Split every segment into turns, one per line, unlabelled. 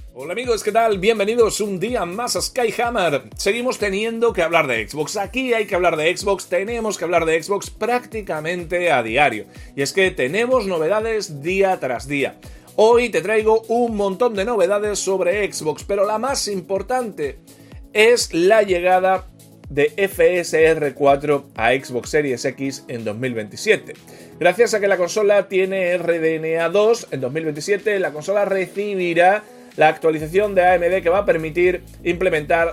Hola amigos, ¿qué tal? Bienvenidos un día más a Skyhammer. Seguimos teniendo que hablar de Xbox. Aquí hay que hablar de Xbox, tenemos que hablar de Xbox prácticamente a diario. Y es que tenemos novedades día tras día. Hoy te traigo un montón de novedades sobre Xbox, pero la más importante es la llegada de FSR 4 a Xbox Series X en 2027. Gracias a que la consola tiene RDNA 2, en 2027 la consola recibirá la actualización de AMD que va a permitir implementar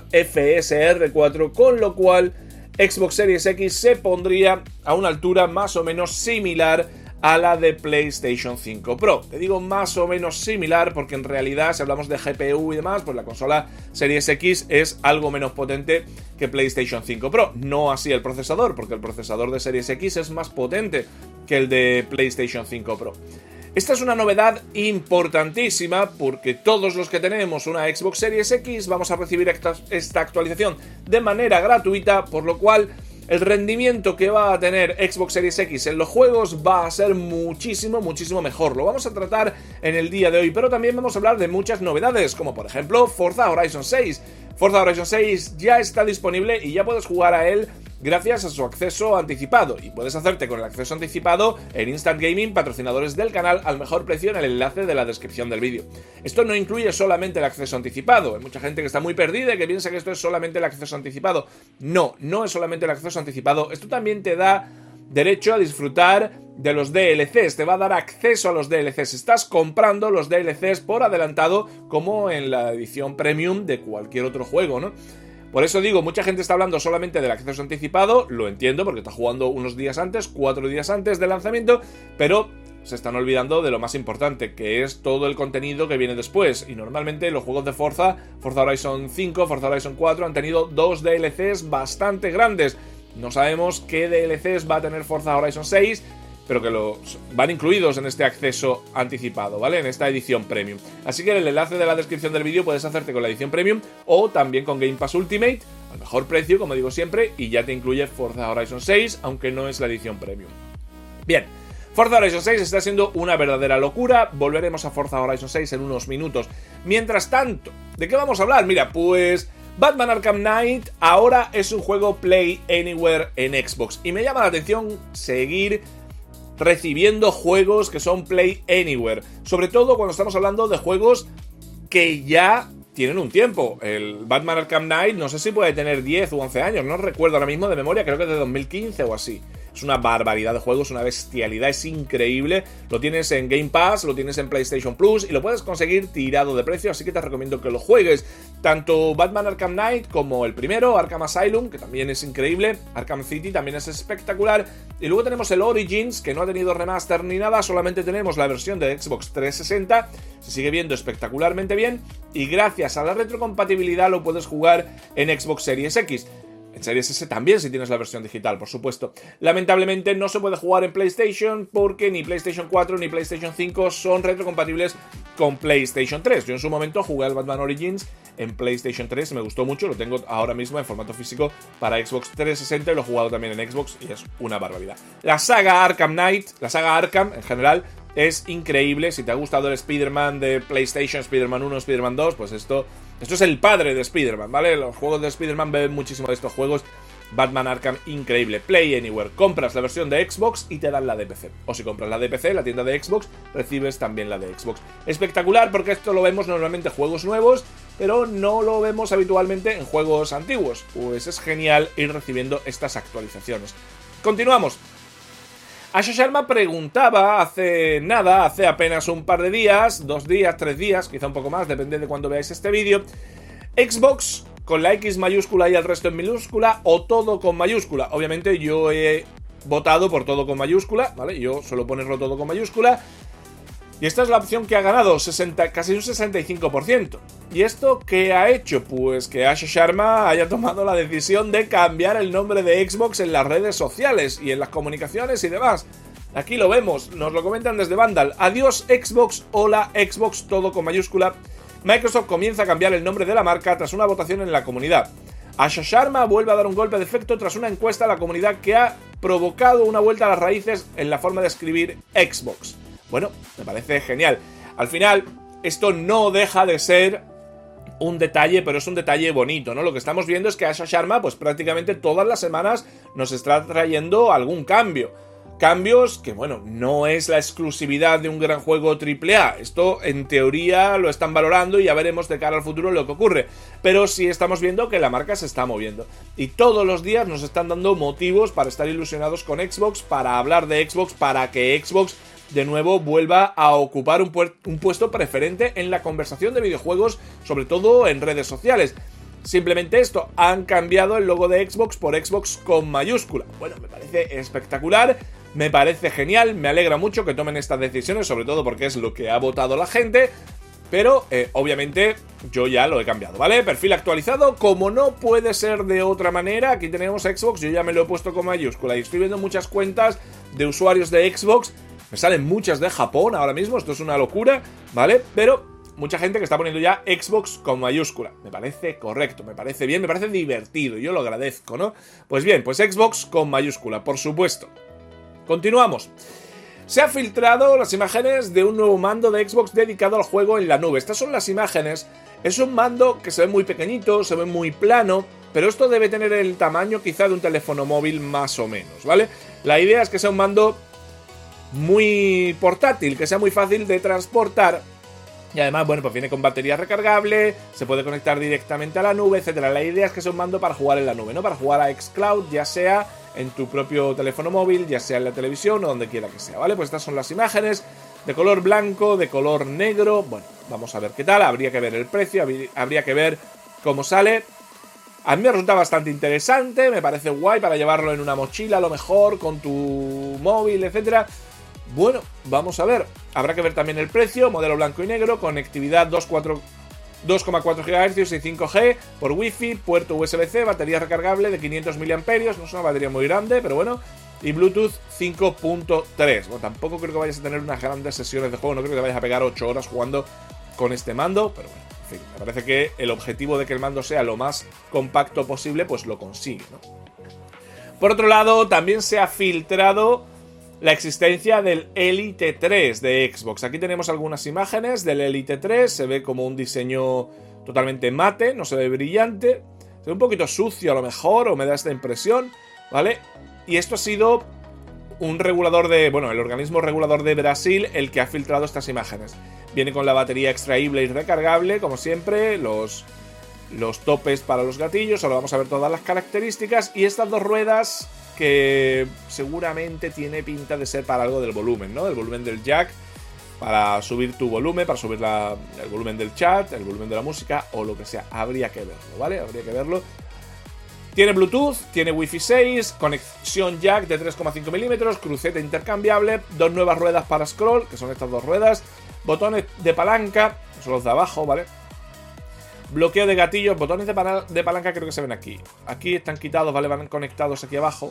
FSR 4, con lo cual Xbox Series X se pondría a una altura más o menos similar a la de PlayStation 5 Pro. Te digo más o menos similar porque en realidad, si hablamos de GPU y demás, pues la consola Series X es algo menos potente que PlayStation 5 Pro. No así el procesador, porque el procesador de Series X es más potente que el de PlayStation 5 Pro. Esta es una novedad importantísima porque todos los que tenemos una Xbox Series X vamos a recibir esta actualización de manera gratuita, por lo cual el rendimiento que va a tener Xbox Series X en los juegos va a ser muchísimo mejor. Lo vamos a tratar en el día de hoy, pero también vamos a hablar de muchas novedades, como por ejemplo Forza Horizon 6. Forza Horizon 6 ya está disponible y ya puedes jugar a él gracias a su acceso anticipado, y puedes hacerte con el acceso anticipado en Instant Gaming, patrocinadores del canal, al mejor precio, en el enlace de la descripción del vídeo. Esto no incluye solamente el acceso anticipado. Hay mucha gente que está muy perdida y que piensa que esto es solamente el acceso anticipado. No es solamente el acceso anticipado. Esto también te da derecho a disfrutar de los DLCs, te va a dar acceso a los DLCs. Estás comprando los DLCs por adelantado, como en la edición premium de cualquier otro juego, ¿no? Por eso digo, mucha gente está hablando solamente del acceso anticipado, lo entiendo porque está jugando unos días antes, 4 días antes del lanzamiento, pero se están olvidando de lo más importante, que es todo el contenido que viene después. Y normalmente los juegos de Forza Horizon 5, Forza Horizon 4 han tenido 2 DLCs bastante grandes. No sabemos qué DLCs va a tener Forza Horizon 6, pero que los van incluidos en este acceso anticipado, ¿vale? En esta edición Premium. Así que en el enlace de la descripción del vídeo puedes hacerte con la edición Premium o también con Game Pass Ultimate, al mejor precio, como digo siempre, y ya te incluye Forza Horizon 6, aunque no es la edición Premium. Bien, Forza Horizon 6 está siendo una verdadera locura. Volveremos a Forza Horizon 6 en unos minutos. Mientras tanto, ¿de qué vamos a hablar? Mira, pues Batman Arkham Knight ahora es un juego Play Anywhere en Xbox, y me llama la atención seguir recibiendo juegos que son Play Anywhere, sobre todo cuando estamos hablando de juegos que ya tienen un tiempo. El Batman Arkham Knight no sé si puede tener 10 u 11 años, no recuerdo ahora mismo de memoria, creo que es de 2015 o así. Es una barbaridad de juegos, una bestialidad, es increíble. Lo tienes en Game Pass, lo tienes en PlayStation Plus y lo puedes conseguir tirado de precio, así que te recomiendo que lo juegues. Tanto Batman Arkham Knight como el primero, Arkham Asylum, que también es increíble, Arkham City también es espectacular. Y luego tenemos el Origins, que no ha tenido remaster ni nada, solamente tenemos la versión de Xbox 360, se sigue viendo espectacularmente bien y gracias a la retrocompatibilidad lo puedes jugar en Xbox Series X. En Series S también, si tienes la versión digital, por supuesto. Lamentablemente no se puede jugar en PlayStation porque ni PlayStation 4 ni PlayStation 5 son retrocompatibles con PlayStation 3. Yo en su momento jugué al Batman Origins en PlayStation 3, me gustó mucho, lo tengo ahora mismo en formato físico para Xbox 360 y lo he jugado también en Xbox y es una barbaridad. La saga Arkham Knight, la saga Arkham en general, es increíble. Si te ha gustado el Spider-Man de PlayStation, Spider-Man 1, Spider-Man 2, pues esto es el padre de Spider-Man, ¿vale? Los juegos de Spider-Man beben muchísimo de estos juegos. Batman Arkham, increíble. Play Anywhere. Compras la versión de Xbox y te dan la de PC. O si compras la de PC, la tienda de Xbox, recibes también la de Xbox. Espectacular, porque esto lo vemos normalmente en juegos nuevos, pero no lo vemos habitualmente en juegos antiguos. Pues es genial ir recibiendo estas actualizaciones. Continuamos. Asha Sharma preguntaba hace apenas un par de días, 2 días, 3 días, quizá un poco más, depende de cuando veáis este vídeo. Xbox con la X mayúscula y el resto en minúscula o todo con mayúscula. Obviamente yo he votado por todo con mayúscula, ¿vale? Yo suelo ponerlo todo con mayúscula. Y esta es la opción que ha ganado, casi un 65%. ¿Y esto qué ha hecho? Pues que Asha Sharma haya tomado la decisión de cambiar el nombre de Xbox en las redes sociales y en las comunicaciones y demás. Aquí lo vemos, nos lo comentan desde Vandal. Adiós Xbox, hola Xbox, todo con mayúscula. Microsoft comienza a cambiar el nombre de la marca tras una votación en la comunidad. Asha Sharma vuelve a dar un golpe de efecto tras una encuesta a la comunidad que ha provocado una vuelta a las raíces en la forma de escribir Xbox. Bueno, me parece genial. Al final, esto no deja de ser un detalle, pero es un detalle bonito, ¿no? Lo que estamos viendo es que Asha Sharma, pues prácticamente todas las semanas nos está trayendo algún cambio. Cambios que, bueno, no es la exclusividad de un gran juego AAA. Esto, en teoría, lo están valorando y ya veremos de cara al futuro lo que ocurre. Pero sí estamos viendo que la marca se está moviendo. Y todos los días nos están dando motivos para estar ilusionados con Xbox, para hablar de Xbox, para que Xbox de nuevo vuelva a ocupar un puesto preferente en la conversación de videojuegos, sobre todo en redes sociales. Simplemente esto, han cambiado el logo de Xbox por Xbox con mayúscula. Bueno, me parece espectacular, me parece genial, me alegra mucho que tomen estas decisiones, sobre todo porque es lo que ha votado la gente, pero obviamente yo ya lo he cambiado, ¿vale? Perfil actualizado, como no puede ser de otra manera, aquí tenemos Xbox, yo ya me lo he puesto con mayúscula y estoy viendo muchas cuentas de usuarios de Xbox, me salen muchas de Japón ahora mismo, esto es una locura, ¿vale? Pero mucha gente que está poniendo ya Xbox con mayúscula. Me parece correcto, me parece bien, me parece divertido, yo lo agradezco, ¿no? Pues bien, pues Xbox con mayúscula, por supuesto. Continuamos. Se han filtrado las imágenes de un nuevo mando de Xbox dedicado al juego en la nube. Estas son las imágenes. Es un mando que se ve muy pequeñito, se ve muy plano, pero esto debe tener el tamaño quizá de un teléfono móvil más o menos, ¿vale? La idea es que sea un mando muy portátil, que sea muy fácil de transportar. Y además, bueno, pues viene con batería recargable, se puede conectar directamente a la nube, etcétera. La idea es que sea un mando para jugar en la nube, ¿no? Para jugar a xCloud, ya sea en tu propio teléfono móvil, ya sea en la televisión o donde quiera que sea, ¿vale? Pues estas son las imágenes de color blanco, de color negro. Bueno, vamos a ver qué tal, habría que ver el precio, habría que ver cómo sale. A mí me resulta bastante interesante, me parece guay para llevarlo en una mochila a lo mejor, con tu móvil, etcétera. Bueno, vamos a ver. Habrá que ver también el precio, modelo blanco y negro, conectividad 2,4 GHz y 5G por Wi-Fi, puerto USB-C, batería recargable de 500 mAh, no es una batería muy grande, pero bueno, y Bluetooth 5.3. Bueno, tampoco creo que vayas a tener unas grandes sesiones de juego, no creo que te vayas a pegar 8 horas jugando con este mando, pero bueno, en fin, me parece que el objetivo de que el mando sea lo más compacto posible, pues lo consigue, ¿no? Por otro lado, también se ha filtrado la existencia del Elite 3 de Xbox. Aquí tenemos algunas imágenes del Elite 3. Se ve como un diseño totalmente mate, no se ve brillante. Se ve un poquito sucio a lo mejor, o me da esta impresión, ¿vale? Y esto ha sido un regulador de... Bueno, el organismo regulador de Brasil el que ha filtrado estas imágenes. Viene con la batería extraíble y recargable, como siempre, los topes para los gatillos. Ahora vamos a ver todas las características. Y estas dos ruedas que seguramente tiene pinta de ser para algo del volumen, ¿no? El volumen del jack, para subir tu volumen, para subir el volumen del chat, el volumen de la música o lo que sea. Habría que verlo, ¿vale? Habría que verlo. Tiene Bluetooth, tiene Wi-Fi 6, conexión jack de 3,5 milímetros, cruceta intercambiable, dos nuevas ruedas para scroll, que son estas dos ruedas, botones de palanca, que son los de abajo, ¿vale? Bloqueo de gatillos, botones de palanca creo que se ven aquí. Aquí están quitados, ¿vale? Van conectados aquí abajo.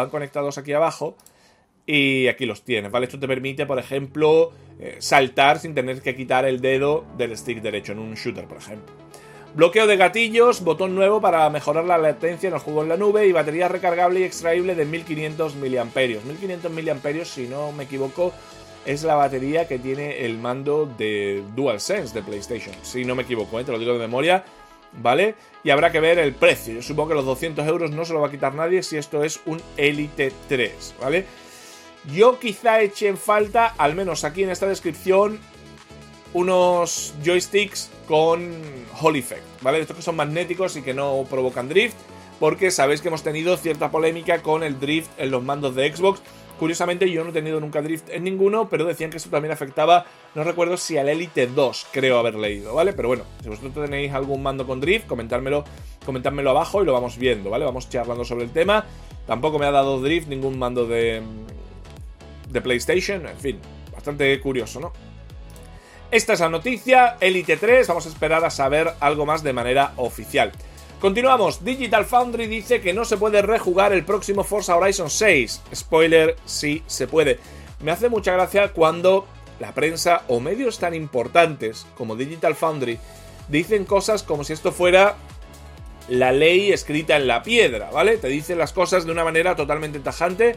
Y aquí los tienes, ¿vale? Esto te permite, por ejemplo, saltar sin tener que quitar el dedo del stick derecho en un shooter, por ejemplo. Bloqueo de gatillos, botón nuevo para mejorar la latencia en el juego en la nube y batería recargable y extraíble de 1500 mAh. 1500 mAh, si no me equivoco, es la batería que tiene el mando de DualSense de PlayStation. Si no me equivoco, te lo digo de memoria, ¿vale? Y habrá que ver el precio. Yo supongo que los 200 euros no se lo va a quitar nadie si esto es un Elite 3, ¿vale? Yo quizá eche en falta, al menos aquí en esta descripción, unos joysticks con Hall Effect, ¿vale? Estos que son magnéticos y que no provocan drift, porque sabéis que hemos tenido cierta polémica con el drift en los mandos de Xbox. Curiosamente yo no he tenido nunca drift en ninguno, pero decían que esto también afectaba, no recuerdo si al Elite 2, creo haber leído, ¿vale? Pero bueno, si vosotros tenéis algún mando con drift, comentármelo abajo y lo vamos viendo, ¿vale? Vamos charlando sobre el tema. Tampoco me ha dado drift ningún mando de PlayStation, en fin, bastante curioso, ¿no? Esta es la noticia, Elite 3, vamos a esperar a saber algo más de manera oficial. Continuamos, Digital Foundry dice que no se puede rejugar el próximo Forza Horizon 6. Spoiler, sí se puede. Me hace mucha gracia cuando la prensa o medios tan importantes como Digital Foundry dicen cosas como si esto fuera la ley escrita en la piedra, ¿vale? Te dicen las cosas de una manera totalmente tajante,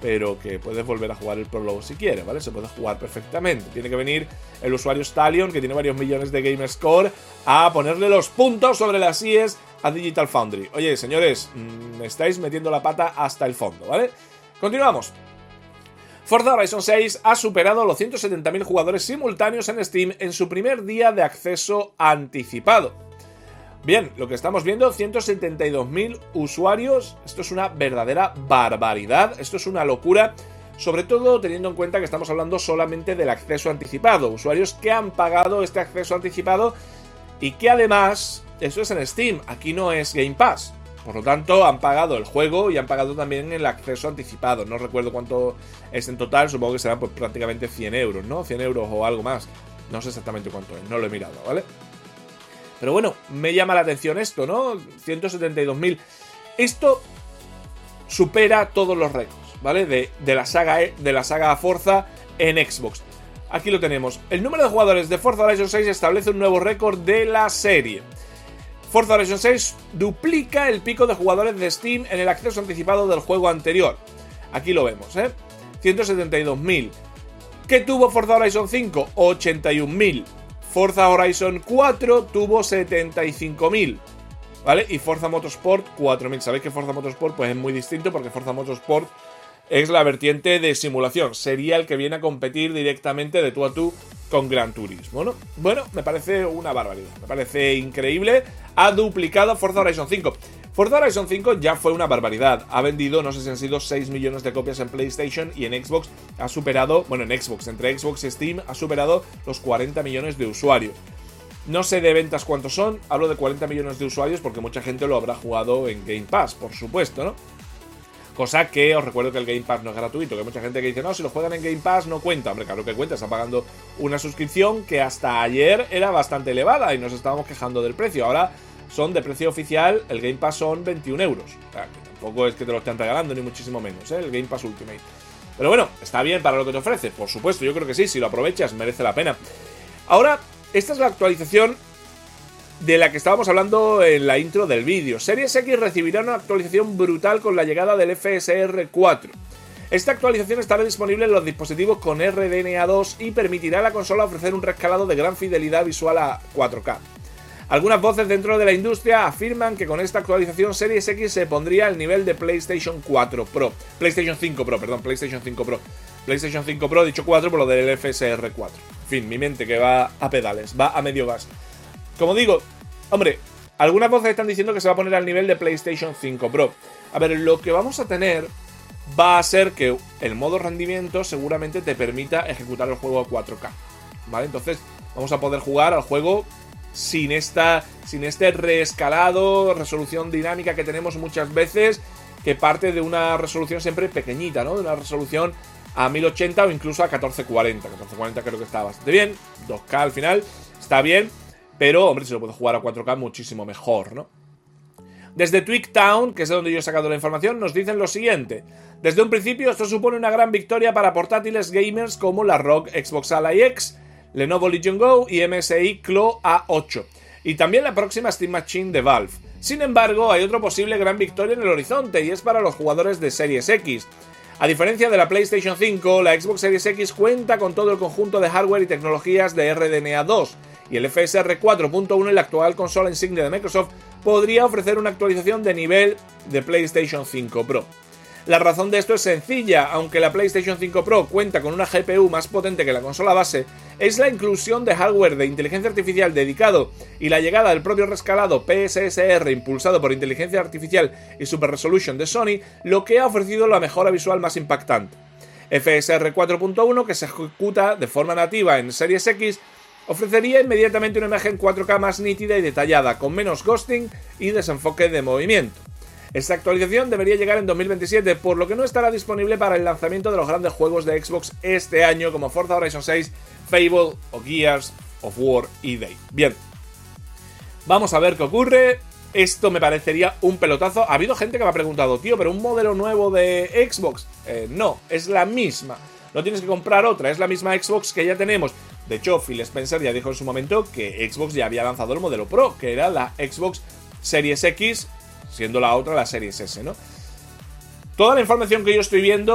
pero que puedes volver a jugar el prólogo si quieres, ¿vale? Se puede jugar perfectamente. Tiene que venir el usuario Stallion, que tiene varios millones de Gamerscore, a ponerle los puntos sobre las IES a Digital Foundry. Oye, señores, me estáis metiendo la pata hasta el fondo, ¿vale? Continuamos. Forza Horizon 6 ha superado los 170.000 jugadores simultáneos en Steam en su primer día de acceso anticipado. Bien, lo que estamos viendo, 172.000 usuarios, esto es una verdadera barbaridad, esto es una locura, sobre todo teniendo en cuenta que estamos hablando solamente del acceso anticipado, usuarios que han pagado este acceso anticipado y que además, eso es en Steam, aquí no es Game Pass, por lo tanto han pagado el juego y han pagado también el acceso anticipado, no recuerdo cuánto es en total, supongo que serán pues prácticamente 100 euros, ¿no? 100 euros o algo más, no sé exactamente cuánto es, no lo he mirado, ¿vale? Pero bueno, me llama la atención esto, ¿no? 172.000. Esto supera todos los récords, ¿vale? De la saga Forza en Xbox. Aquí lo tenemos. El número de jugadores de Forza Horizon 6 establece un nuevo récord de la serie. Forza Horizon 6 duplica el pico de jugadores de Steam en el acceso anticipado del juego anterior. Aquí lo vemos, 172.000. ¿Qué tuvo Forza Horizon 5? 81.000. Forza Horizon 4 tuvo 75.000, ¿vale? Y Forza Motorsport 4.000. Sabéis que Forza Motorsport pues es muy distinto porque Forza Motorsport es la vertiente de simulación. Sería el que viene a competir directamente de tú a tú con Gran Turismo, ¿no? Bueno, me parece una barbaridad. Me parece increíble. Ha duplicado Forza Horizon 5. Forza Horizon 5 ya fue una barbaridad. Ha vendido, no sé si han sido 6 millones de copias en PlayStation y en Xbox ha superado, bueno, en Xbox, entre Xbox y Steam, ha superado los 40 millones de usuarios. No sé de ventas cuántos son, hablo de 40 millones de usuarios porque mucha gente lo habrá jugado en Game Pass, por supuesto, ¿no? Cosa que os recuerdo que el Game Pass no es gratuito, que hay mucha gente que dice, no, si lo juegan en Game Pass no cuenta. Hombre, claro que cuenta, está pagando una suscripción que hasta ayer era bastante elevada y nos estábamos quejando del precio. Ahora son de precio oficial, el Game Pass son 21 euros. O sea, que tampoco es que te lo estén regalando, ni muchísimo menos, el Game Pass Ultimate. Pero bueno, está bien para lo que te ofrece, por supuesto, yo creo que sí, si lo aprovechas merece la pena. Ahora, esta es la actualización de la que estábamos hablando en la intro del vídeo. Series X recibirá una actualización brutal con la llegada del FSR 4. Esta actualización estará disponible en los dispositivos con RDNA2 y permitirá a la consola ofrecer un rescalado de gran fidelidad visual a 4K. Algunas voces dentro de la industria afirman que con esta actualización Series X se pondría al nivel de PlayStation 5 Pro. PlayStation 5 Pro, dicho 4 por lo del FSR 4. En fin, mi mente que va a pedales, va a medio gas. Como digo, hombre, algunas voces están diciendo que se va a poner al nivel de PlayStation 5 Pro. A ver, lo que vamos a tener va a ser que el modo rendimiento seguramente te permita ejecutar el juego a 4K, ¿vale? Entonces vamos a poder jugar al juego sin este reescalado, resolución dinámica que tenemos muchas veces, que parte de una resolución siempre pequeñita, ¿no? De una resolución a 1080 o incluso a 1440. 1440 creo que está bastante bien. 2K al final está bien, pero, hombre, se lo puede jugar a 4K muchísimo mejor, ¿no? Desde Twigtown, que es de donde yo he sacado la información, nos dicen lo siguiente. Desde un principio esto supone una gran victoria para portátiles gamers como la ROG Xbox Ally X, Lenovo Legion Go y MSI Claw A8, y también la próxima Steam Machine de Valve. Sin embargo, hay otra posible gran victoria en el horizonte, y es para los jugadores de Series X. A diferencia de la PlayStation 5, la Xbox Series X cuenta con todo el conjunto de hardware y tecnologías de RDNA 2, y el FSR 4.1 en la actual consola insignia de Microsoft podría ofrecer una actualización de nivel de PlayStation 5 Pro. La razón de esto es sencilla. Aunque la PlayStation 5 Pro cuenta con una GPU más potente que la consola base, es la inclusión de hardware de inteligencia artificial dedicado y la llegada del propio rescalado PSSR impulsado por inteligencia artificial y Super Resolution de Sony lo que ha ofrecido la mejora visual más impactante. FSR 4.1, que se ejecuta de forma nativa en Series X, ofrecería inmediatamente una imagen 4K más nítida y detallada, con menos ghosting y desenfoque de movimiento. Esta actualización debería llegar en 2027, por lo que no estará disponible para el lanzamiento de los grandes juegos de Xbox este año, como Forza Horizon 6, Fable o Gears of War y Day. Bien, vamos a ver qué ocurre. Esto me parecería un pelotazo. Ha habido gente que me ha preguntado, tío, ¿pero un modelo nuevo de Xbox? No, es la misma. No tienes que comprar otra, es la misma Xbox que ya tenemos. De hecho, Phil Spencer ya dijo en su momento que Xbox ya había lanzado el modelo Pro, que era la Xbox Series X, siendo la otra la Series S, ¿no? Toda la información que yo estoy viendo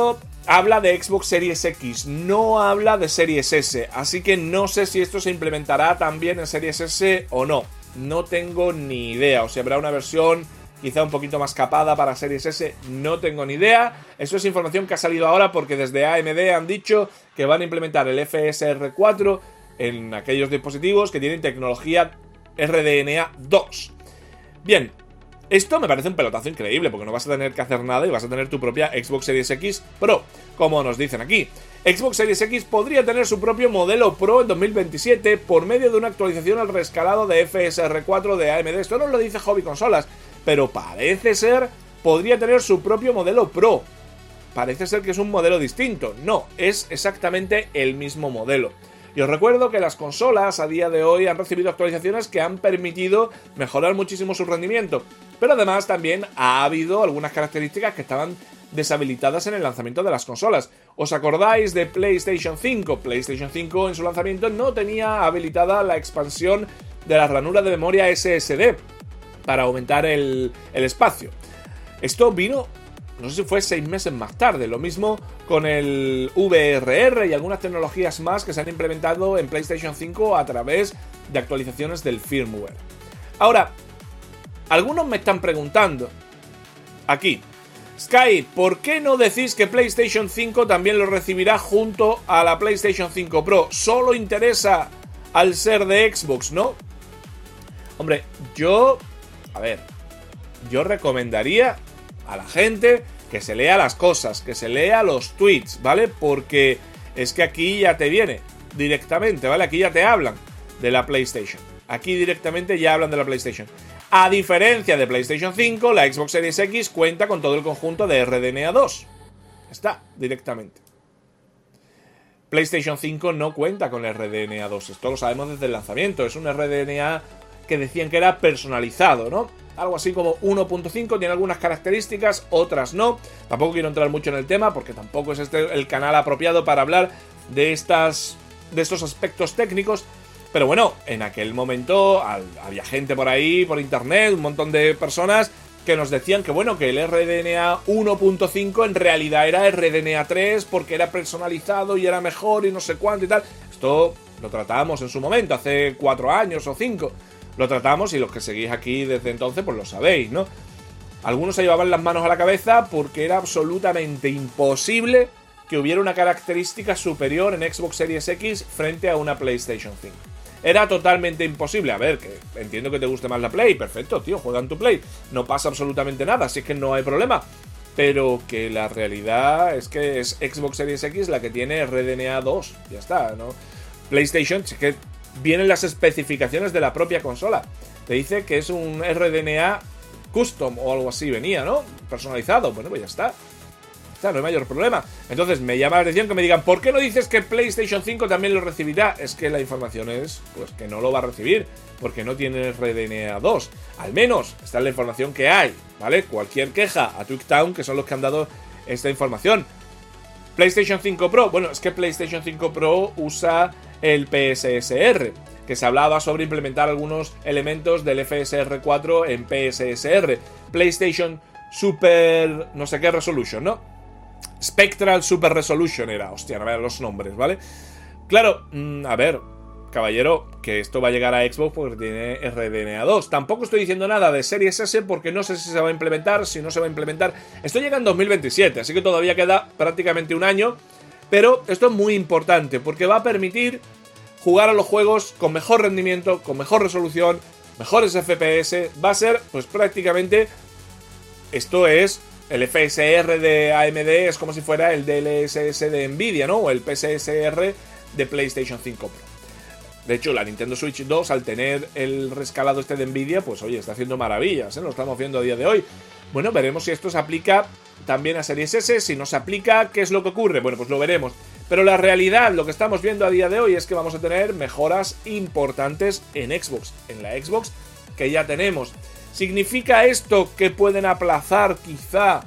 habla de Xbox Series X, no habla de Series S, así que no sé si esto se implementará también en Series S o no. No tengo ni idea, o si habrá una versión quizá un poquito más capada para Series S, no tengo ni idea. Eso es información que ha salido ahora porque desde AMD han dicho que van a implementar el FSR 4 en aquellos dispositivos que tienen tecnología RDNA 2. Bien, esto me parece un pelotazo increíble porque no vas a tener que hacer nada y vas a tener tu propia Xbox Series X Pro, como nos dicen aquí. Xbox Series X podría tener su propio modelo Pro en 2027 por medio de una actualización al rescalado de FSR 4 de AMD. Esto no lo dice Hobby Consolas, pero parece ser podría tener su propio modelo Pro. Parece ser que es un modelo distinto. No, es exactamente el mismo modelo. Y os recuerdo que las consolas a día de hoy han recibido actualizaciones que han permitido mejorar muchísimo su rendimiento, pero además también ha habido algunas características que estaban deshabilitadas en el lanzamiento de las consolas. ¿Os acordáis de PlayStation 5? PlayStation 5 en su lanzamiento no tenía habilitada la expansión de la ranura de memoria SSD para aumentar el espacio. Esto vino, no sé si fue 6 meses más tarde. Lo mismo con el VRR y algunas tecnologías más que se han implementado en PlayStation 5 a través de actualizaciones del firmware. Ahora, algunos me están preguntando aquí, Sky, ¿por qué no decís que PlayStation 5 también lo recibirá junto a la PlayStation 5 Pro? Solo interesa al ser de Xbox, ¿no? Hombre, yo recomendaría a la gente que se lea las cosas, que se lea los tweets, ¿vale? Porque es que aquí ya te viene directamente, ¿vale? Aquí ya te hablan de la PlayStation. Aquí directamente ya hablan de la PlayStation. A diferencia de PlayStation 5, la Xbox Series X cuenta con todo el conjunto de RDNA 2. Está directamente. PlayStation 5 no cuenta con RDNA 2. Esto lo sabemos desde el lanzamiento. Es un RDNA que decían que era personalizado, ¿no? Algo así como 1.5, tiene algunas características, otras no. Tampoco quiero entrar mucho en el tema porque tampoco es este el canal apropiado para hablar de estos aspectos técnicos. Pero bueno, en aquel momento había gente por ahí, por internet, un montón de personas que nos decían que bueno, que el RDNA 1.5 en realidad era RDNA 3 porque era personalizado y era mejor y no sé cuánto y tal. Esto lo tratábamos en su momento, hace 4 años o 5. Lo tratamos y los que seguís aquí desde entonces pues lo sabéis, ¿no? Algunos se llevaban las manos a la cabeza porque era absolutamente imposible que hubiera una característica superior en Xbox Series X frente a una PlayStation 5. Era totalmente imposible. A ver, que entiendo que te guste más la Play, perfecto, tío, juega en tu Play. No pasa absolutamente nada, así que no hay problema. Pero que la realidad es que es Xbox Series X la que tiene RDNA 2, ya está, ¿no? PlayStation, es que vienen las especificaciones de la propia consola. Te dice que es un RDNA custom o algo así, venía, ¿no? Personalizado. Bueno, pues ya está. No hay mayor problema. Entonces me llama la atención que me digan, ¿por qué no dices que PlayStation 5 también lo recibirá? Es que la información es, pues, que no lo va a recibir, porque no tiene RDNA 2. Al menos, esta es la información que hay, ¿vale? Cualquier queja a Twigtown, que son los que han dado esta información. PlayStation 5 Pro, bueno, es que PlayStation 5 Pro usa el PSSR, que se hablaba sobre implementar algunos elementos del FSR 4 en PSSR. PlayStation Super no sé qué Resolution, ¿no? Spectral Super Resolution era, hostia, no vean los nombres, ¿vale? Claro, a ver, caballero, que esto va a llegar a Xbox porque tiene RDNA 2. Tampoco estoy diciendo nada de Series S porque no sé si se va a implementar, si no se va a implementar. Esto llega en 2027, así que todavía queda prácticamente un año. Pero esto es muy importante porque va a permitir jugar a los juegos con mejor rendimiento, con mejor resolución, mejores FPS. Va a ser, pues prácticamente, esto es el FSR de AMD, es como si fuera el DLSS de Nvidia, ¿no? O el PSSR de PlayStation 5 Pro. De hecho, la Nintendo Switch 2, al tener el rescalado este de Nvidia, pues oye, está haciendo maravillas, ¿eh? Lo estamos viendo a día de hoy. Bueno, veremos si esto se aplica también a Series S. Si no se aplica, ¿qué es lo que ocurre? Bueno, pues lo veremos. Pero la realidad, lo que estamos viendo a día de hoy es que vamos a tener mejoras importantes en Xbox. En la Xbox que ya tenemos. ¿Significa esto que pueden aplazar quizá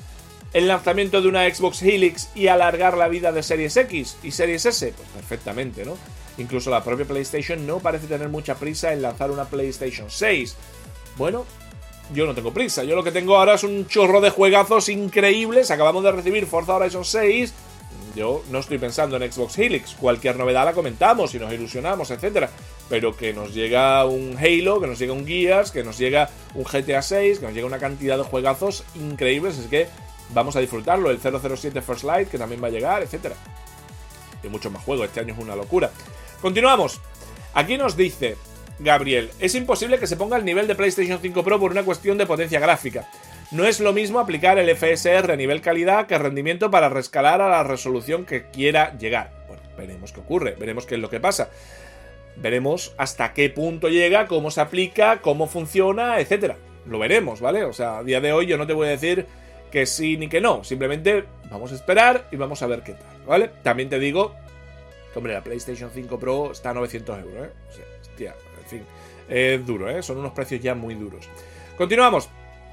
el lanzamiento de una Xbox Helix y alargar la vida de Series X y Series S? Pues perfectamente, ¿no? Incluso la propia PlayStation no parece tener mucha prisa en lanzar una PlayStation 6. Bueno, yo no tengo prisa. Yo lo que tengo ahora es un chorro de juegazos increíbles. Acabamos de recibir Forza Horizon 6. Yo no estoy pensando en Xbox Helix. Cualquier novedad la comentamos y nos ilusionamos, etcétera. Pero que nos llega un Halo, que nos llega un Gears, que nos llega un GTA 6, que nos llega una cantidad de juegazos increíbles. Es que vamos a disfrutarlo. El 007 First Light, que también va a llegar, etcétera. Y muchos más juegos. Este año es una locura. Continuamos. Aquí nos dice Gabriel: es imposible que se ponga el nivel de PlayStation 5 Pro por una cuestión de potencia gráfica. No es lo mismo aplicar el FSR a nivel calidad que rendimiento para rescalar a la resolución que quiera llegar. Bueno, veremos qué ocurre, veremos qué es lo que pasa. Veremos hasta qué punto llega, cómo se aplica, cómo funciona, etcétera. Lo veremos, ¿vale? O sea, a día de hoy yo no te voy a decir que sí ni que no. Simplemente vamos a esperar y vamos a ver qué tal, ¿vale? También te digo que, hombre, la PlayStation 5 Pro está a 900 euros, ¿eh? O sea, hostia, en fin, es duro, ¿eh? Son unos precios ya muy duros. Continuamos.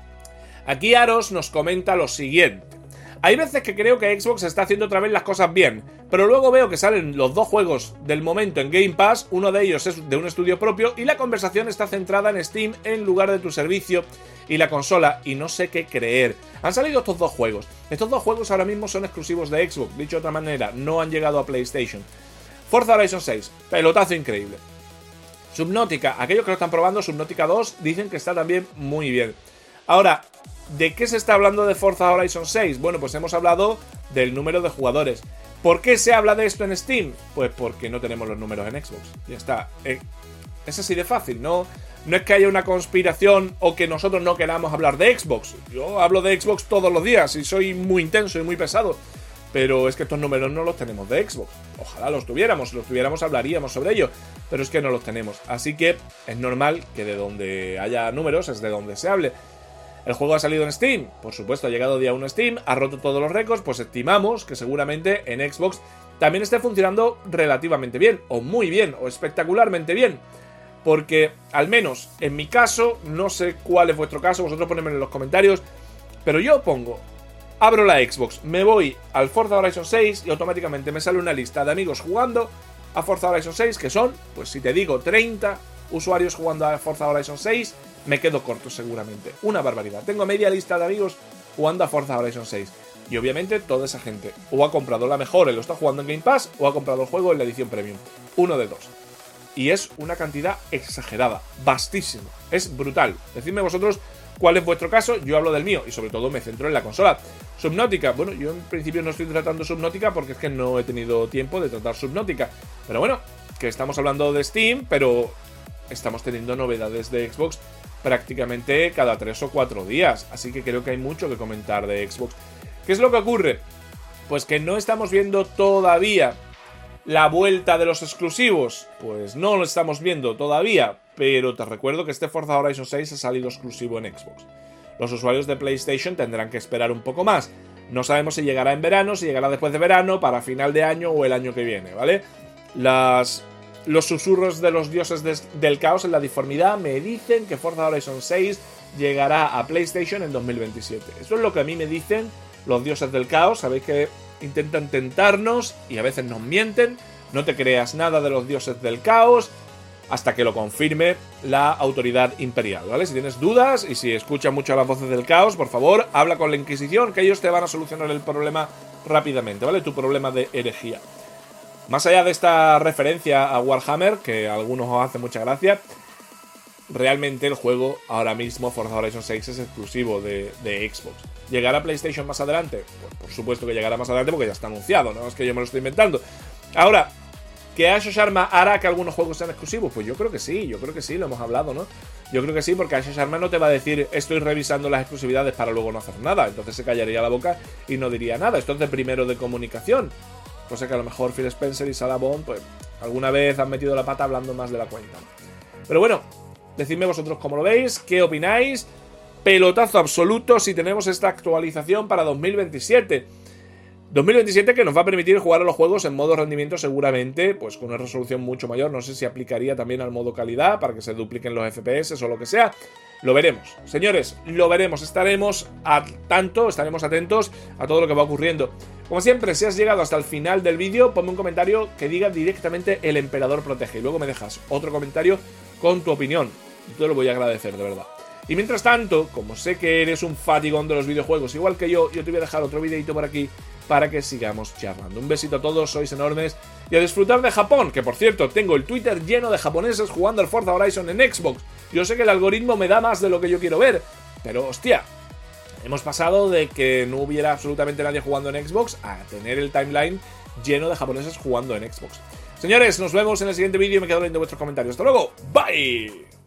Aquí Aros nos comenta lo siguiente: hay veces que creo que Xbox está haciendo otra vez las cosas bien, pero luego veo que salen los dos juegos del momento en Game Pass, uno de ellos es de un estudio propio y la conversación está centrada en Steam en lugar de tu servicio y la consola, y no sé qué creer. Han salido estos dos juegos. Estos dos juegos ahora mismo son exclusivos de Xbox, dicho de otra manera, no han llegado a PlayStation. Forza Horizon 6, pelotazo increíble. Subnautica, aquellos que lo están probando, Subnautica 2, dicen que está también muy bien. Ahora, ¿de qué se está hablando de Forza Horizon 6? Bueno, pues hemos hablado del número de jugadores. ¿Por qué se habla de esto en Steam? Pues porque no tenemos los números en Xbox. Ya está. Es así de fácil, ¿no? No es que haya una conspiración o que nosotros no queramos hablar de Xbox. Yo hablo de Xbox todos los días y soy muy intenso y muy pesado. Pero es que estos números no los tenemos de Xbox. Ojalá los tuviéramos. Si los tuviéramos hablaríamos sobre ello. Pero es que no los tenemos. Así que es normal que de donde haya números es de donde se hable. ¿El juego ha salido en Steam? Por supuesto, ha llegado día 1 a Steam, ha roto todos los récords, pues estimamos que seguramente en Xbox también esté funcionando relativamente bien, o muy bien, o espectacularmente bien. Porque, al menos en mi caso, no sé cuál es vuestro caso, vosotros ponedmelo en los comentarios, pero yo abro la Xbox, me voy al Forza Horizon 6 y automáticamente me sale una lista de amigos jugando a Forza Horizon 6, que son, pues si te digo 30 usuarios jugando a Forza Horizon 6, me quedo corto seguramente. Una barbaridad. Tengo media lista de amigos jugando a Forza Horizon 6. Y obviamente toda esa gente o ha comprado la mejor y lo está jugando en Game Pass, o ha comprado el juego en la edición Premium. Uno de dos. Y es una cantidad exagerada, vastísima. Es brutal. Decidme vosotros cuál es vuestro caso. Yo hablo del mío y sobre todo me centro en la consola. Subnautica. Bueno, yo en principio no estoy tratando Subnautica porque es que no he tenido tiempo de tratar Subnautica. Pero bueno, que estamos hablando de Steam, pero estamos teniendo novedades de Xbox prácticamente cada 3 o 4 días, así que creo que hay mucho que comentar de Xbox. ¿Qué es lo que ocurre? Pues que no estamos viendo todavía la vuelta de los exclusivos, pues no lo estamos viendo todavía, pero te recuerdo que este Forza Horizon 6 ha salido exclusivo en Xbox. Los usuarios de PlayStation tendrán que esperar un poco más. No sabemos si llegará en verano, si llegará después de verano, para final de año o el año que viene, ¿vale? Los susurros de los dioses del caos en la disformidad me dicen que Forza Horizon 6 llegará a PlayStation en 2027. Eso es lo que a mí me dicen los dioses del caos. Sabéis que intentan tentarnos y a veces nos mienten. No te creas nada de los dioses del caos hasta que lo confirme la autoridad imperial, ¿vale? Si tienes dudas y si escuchas mucho a las voces del caos, por favor, habla con la Inquisición, que ellos te van a solucionar el problema rápidamente, ¿vale? Tu problema de herejía. Más allá de esta referencia a Warhammer, que a algunos os hace mucha gracia, realmente el juego ahora mismo, Forza Horizon 6, es exclusivo de Xbox. ¿Llegará a PlayStation más adelante? Pues por supuesto que llegará más adelante porque ya está anunciado, no es que yo me lo estoy inventando. Ahora, ¿que Asher Sharma hará que algunos juegos sean exclusivos? Pues yo creo que sí, lo hemos hablado, ¿no? Yo creo que sí, porque Asher Sharma no te va a decir estoy revisando las exclusividades para luego no hacer nada. Entonces se callaría la boca y no diría nada. Esto es de primero de comunicación. Cosa que a lo mejor Phil Spencer y Sarah Bond, pues, alguna vez han metido la pata hablando más de la cuenta. Pero bueno, decidme vosotros cómo lo veis, qué opináis. Pelotazo absoluto si tenemos esta actualización para 2027. 2027 que nos va a permitir jugar a los juegos en modo rendimiento seguramente, pues con una resolución mucho mayor. No sé si aplicaría también al modo calidad para que se dupliquen los FPS o lo que sea. Lo veremos, señores, lo veremos. Estaremos atentos a todo lo que va ocurriendo. Como siempre, si has llegado hasta el final del vídeo, ponme un comentario que diga directamente el emperador protege y luego me dejas otro comentario con tu opinión. Yo te lo voy a agradecer, de verdad. Y mientras tanto, como sé que eres un fatigón de los videojuegos, igual que yo te voy a dejar otro videito por aquí para que sigamos charlando. Un besito a todos, sois enormes, y a disfrutar de Japón, que por cierto, tengo el Twitter lleno de japoneses jugando al Forza Horizon en Xbox. Yo sé que el algoritmo me da más de lo que yo quiero ver, pero hostia, hemos pasado de que no hubiera absolutamente nadie jugando en Xbox a tener el timeline lleno de japoneses jugando en Xbox. Señores, nos vemos en el siguiente vídeo y me quedo leyendo vuestros comentarios. ¡Hasta luego! ¡Bye!